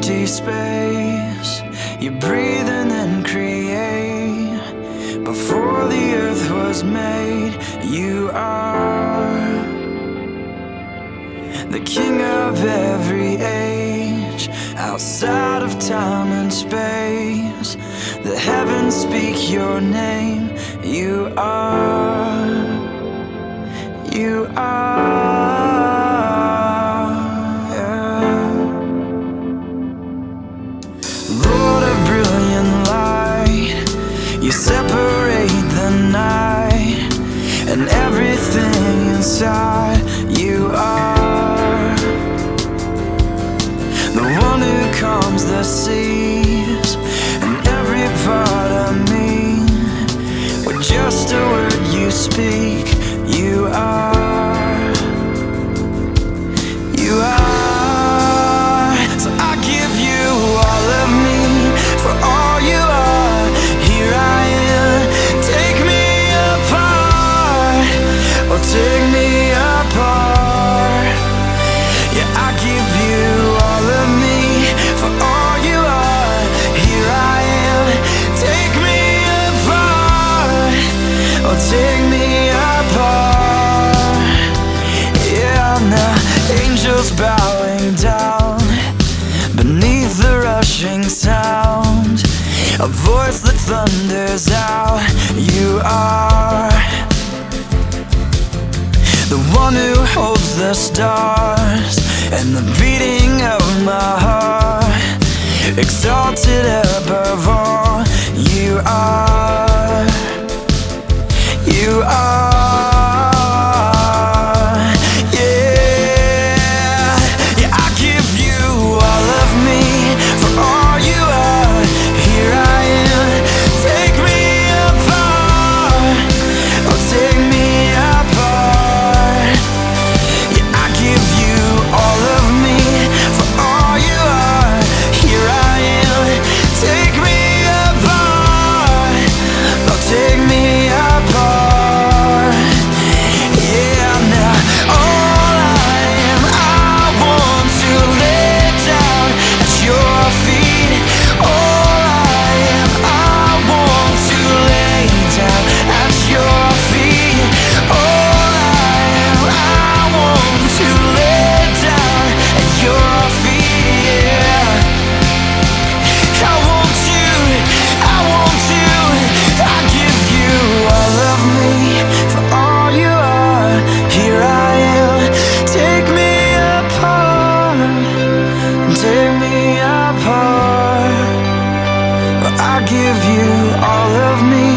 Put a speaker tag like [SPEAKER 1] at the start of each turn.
[SPEAKER 1] empty space. You breathe and then create. Before the earth was made, you are the king of every age. Outside of time and space, the heavens speak your name. You are, you are, yeah. Lord of brilliant light, you separate the night and everything inside. You are the one who calms the seas and every part of me. With just a word you speak, you are, you are. So I give you all of me for all you are. Here I am, take me apart, oh take me apart. Yeah, I give you all of me for all you are. Here I am, take me apart, oh take me apart. Yeah, now angels bowing down beneath the rushing sound, a voice that thunders out. You are the one who holds the stars and the beating of my heart, exalted above all. You are, you are, yeah. Yeah, I give you all of me for all you are. Here I am, take me apart, oh take me apart. Yeah, I give you all of me for all you are. Here I am, take me apart, oh take me apart. Yeah, now all I am, I want to lay down at your feet. All I am, I want to lay down at your feet. All I am, I want to lay down at your feet. Yeah, I want to, I want to. I give you all of me for all you are. Here I am, take me apart, take me apart. I give you all of me